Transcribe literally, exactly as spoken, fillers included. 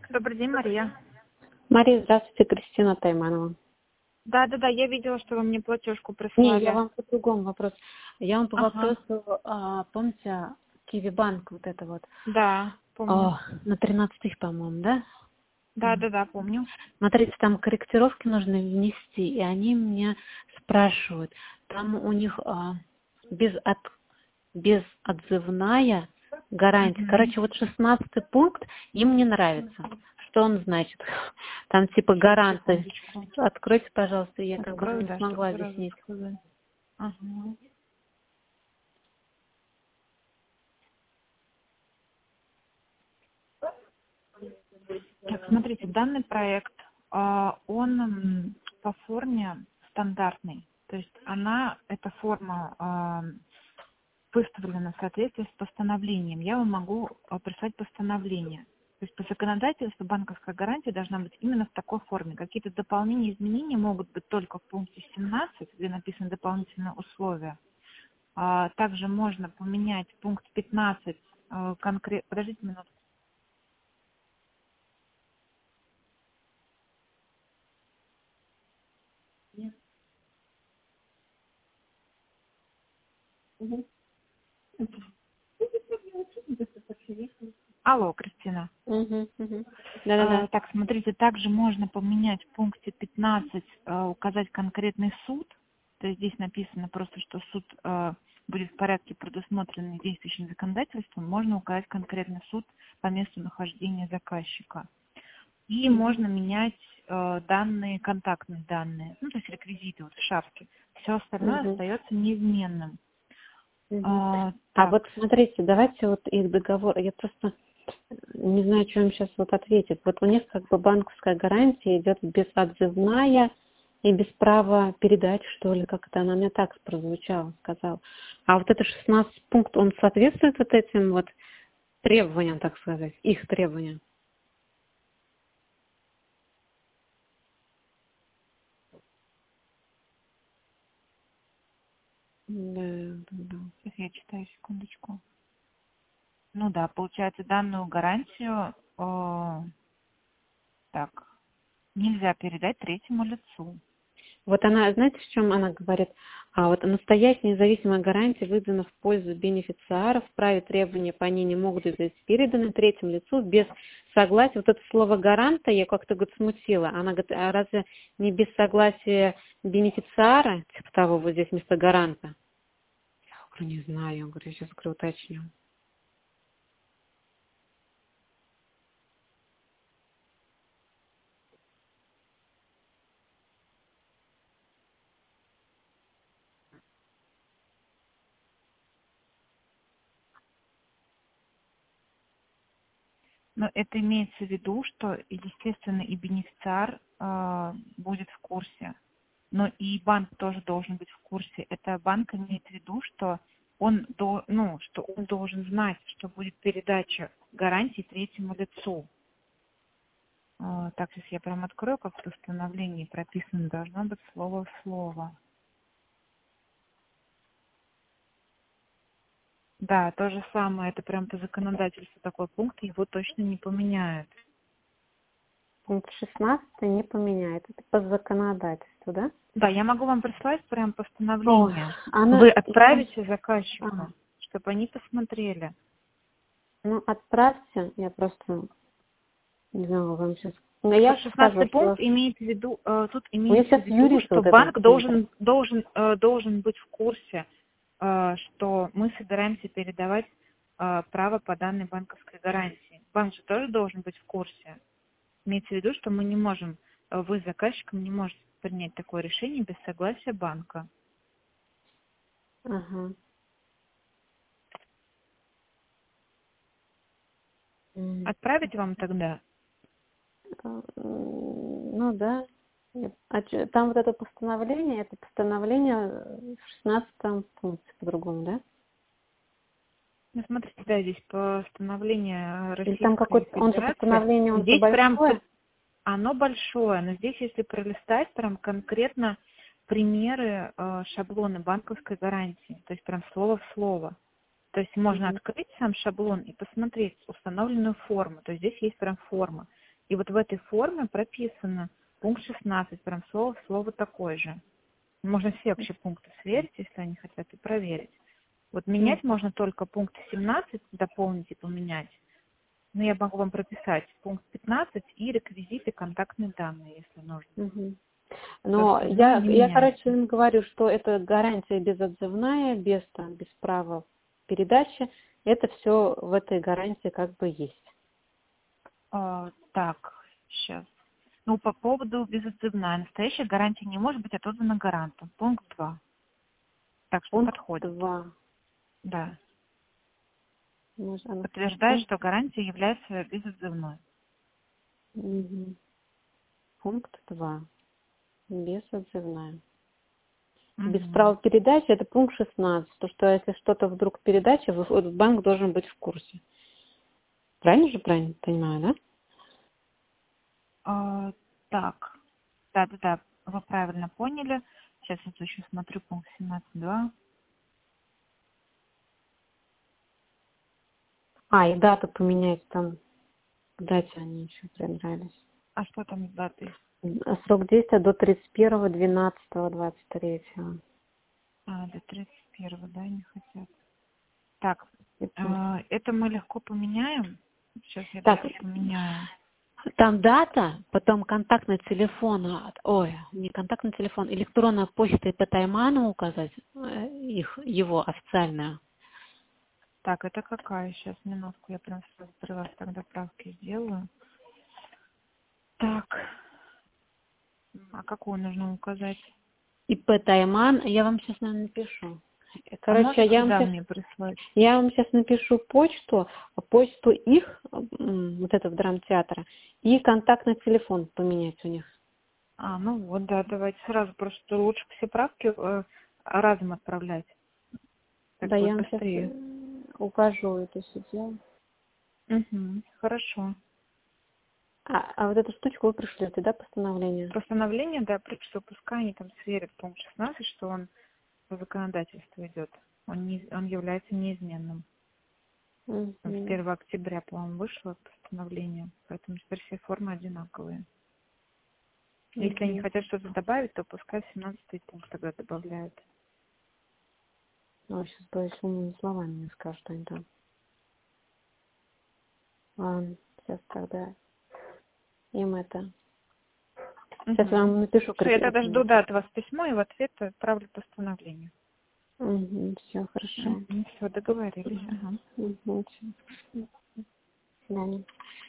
Добрый день, Мария. Мария, здравствуйте, Кристина Тайманова. Да, да, да, я видела, что вы мне платежку Не, прислали. я вам по другому вопросу. Я вам по Ага. вопросу, а, помните, Киви Банк, вот это вот, Да, помню. а, на тринадцатых, по-моему, да? Да, да, да, помню. Смотрите, там корректировки нужно внести, и они мне спрашивают, там у них а, без, от, безотзывная гарантия. Мгм. Короче, вот шестнадцатый пункт им не нравится. Что он значит? Там типа Сейчас, гаранты. секундочку. Откройте, пожалуйста, я как бы Открою, не да, чтобы смогла сразу объяснить. сказать. Ага. Так, смотрите, данный проект, а, он м, по форме стандартный. То есть она, эта форма а, выставлена в соответствии с постановлением. Я вам могу а, прислать постановление. То есть по законодательству банковская гарантия должна быть именно в такой форме. Какие-то дополнения, изменения могут быть только в пункте семнадцать, где написаны дополнительные условия. А, также можно поменять пункт пятнадцать конкретно. Подождите минутку. Алло, Кристина. Угу, угу. А, Да-да-да. так, смотрите, также можно поменять в пункте пятнадцать, а, указать конкретный суд. То есть здесь написано просто, что суд а, будет в порядке, предусмотренный действующим законодательством. Можно указать конкретный суд по месту нахождения заказчика. И Угу, можно менять а, данные, контактные данные, ну, то есть реквизиты вот в шапке. Все остальное угу, остается неизменным. угу. А, А так, вот смотрите, давайте вот их договор, я просто не знаю, что им сейчас вот ответит. Вот у них как бы банковская гарантия идет безотзывная и без права передать, что ли, как это она мне так прозвучала, сказала. А вот это шестнадцатый пункт, он соответствует вот этим вот требованиям, так сказать, их требованиям? Да, да, да. сейчас я читаю, секундочку. Ну да, получается, данную гарантию э, так нельзя передать третьему лицу. Вот она, знаете, в чем она говорит? А вот настоящая независимая гарантия выдана в пользу бенефициара, вправе требования по ней не могут быть переданы третьему лицу без согласия. Вот это слово гаранта я как-то говорит, смутила. Она говорит, а разве не без согласия бенефициара, типа того, вот здесь вместо гаранта? Я говорю, не знаю, я говорю, я сейчас говорю, уточню. Но это имеется в виду, что, естественно, и бенефициар э, будет в курсе, но и банк тоже должен быть в курсе. Это банк имеет в виду, что он, до, ну, что он должен знать, что будет передача гарантии третьему лицу. Э, так, сейчас я прям открою, как в постановлении прописано, должно быть слово в слово. Да, то же самое, это прям по законодательству такой пункт, его точно не поменяют. Пункт шестнадцатый не поменяет. Это по законодательству, да? Да, я могу вам прислать прям О, постановление. она... Вы я- отправите ага. заказчику, чтобы они посмотрели. Ну, отправьте, я просто не знаю, вам сейчас... Но я Вот скажу, шестнадцатый что пункт имеется в виду, э, тут у меня имеется в сейчас виду, юрист что вот это банк смотрит. должен, должен, э, должен быть в курсе, э, что мы собираемся передавать э, право по данной банковской гарантии. Банк же тоже должен быть в курсе. Имеется в виду, что мы не можем, э, вы с заказчиком не можете принять такое решение без согласия банка. Ага. М. Отправить вам тогда? А, м, Ну да. Нет. А чё- там вот это постановление, это постановление в шестнадцатом пункте по-другому, да? Ну, смотрите, да, здесь постановление Или там Российской какое-то, он же Федерации. постановление, он же Здесь прям по- большое. оно большое, но здесь, если пролистать, прям конкретно примеры, э, шаблоны банковской гарантии, то есть прям слово в слово. То есть можно Мгм. открыть сам шаблон и посмотреть установленную форму. То есть здесь есть прям форма. И вот в этой форме прописано пункт шестнадцать, прям слово в слово такой же. Можно все вообще пункты сверить, если они хотят, и проверить. Вот менять Мгм. можно только пункт семнадцать, дополнить и поменять. Но я могу вам прописать пункт пятнадцать и реквизиты, контактные данные, если нужно. Мгм. Все Но остальное я, не я, короче, меняется. им говорю, что это гарантия безотзывная, без, там, без права передачи. Это все в этой гарантии как бы есть. А, так, сейчас. Ну, по поводу безотзывная. Настоящая гарантия не может быть отозвана гарантом. Пункт два. Так что Пункт подходит. два. Да. Может, она- Подтверждает, Пункт, что гарантия является безотзывной. мгм. Пункт два. Безотзывная. Без Мгм. права передачи это пункт шестнадцать. То, что если что-то вдруг передача, вы- вот банк должен быть в курсе. Правильно же, правильно понимаю, да? А, так. Да-да-да, вы правильно поняли. Сейчас я тут еще смотрю пункт семнадцать два. А, и дату поменять там. К дате они еще придрались. А что там с датой? А срок действия до тридцать первого двенадцатого двадцать третьего. А, до тридцать первого, да, не хотят. Так, Это- а, это мы легко поменяем. Сейчас я Так, даже поменяю. там дата, потом контактный телефон, а, ой, не контактный телефон, электронная почта и по тайману указать, э, их, его официальную. Так, это какая? Сейчас, минутку, я прям сразу при вас тогда правки сделаю. Так, а какую нужно указать? И по тайман, я вам сейчас, наверное, напишу. А Короче, можете я вам сюда сейчас, мне прислать? я вам сейчас напишу почту, почту их, м, вот этого драмтеатра, и контактный телефон поменять у них. А, ну вот, да, давайте сразу, просто лучше все правки э, разом отправлять. Так Да, будет я вам сейчас быстрее. укажу это все дело. Угу, хорошо. А, а вот эту штучку вы пришлете, да, постановление? Постановление, да, пришло, пускай они там сверят пункт шестнадцать, что он по законодательству идет. Он, не, он является неизменным. Там с Мгм. первого октября, по-моему, вышло постановление, поэтому теперь все формы одинаковые. Если они Мгм. хотят что-то добавить, то пускай семнадцатый пункт тогда добавляют. Ой, сейчас боюсь, умными словами мне скажут, что они там. Ладно, сейчас тогда им это. Сейчас я Угу. вам напишу Все, я тогда жду, конкретно. да, от вас письмо и в ответ отправлю постановление. Угу, все хорошо. Угу. Все, договорились. Угу. Ага. Угу, всё. До свидания.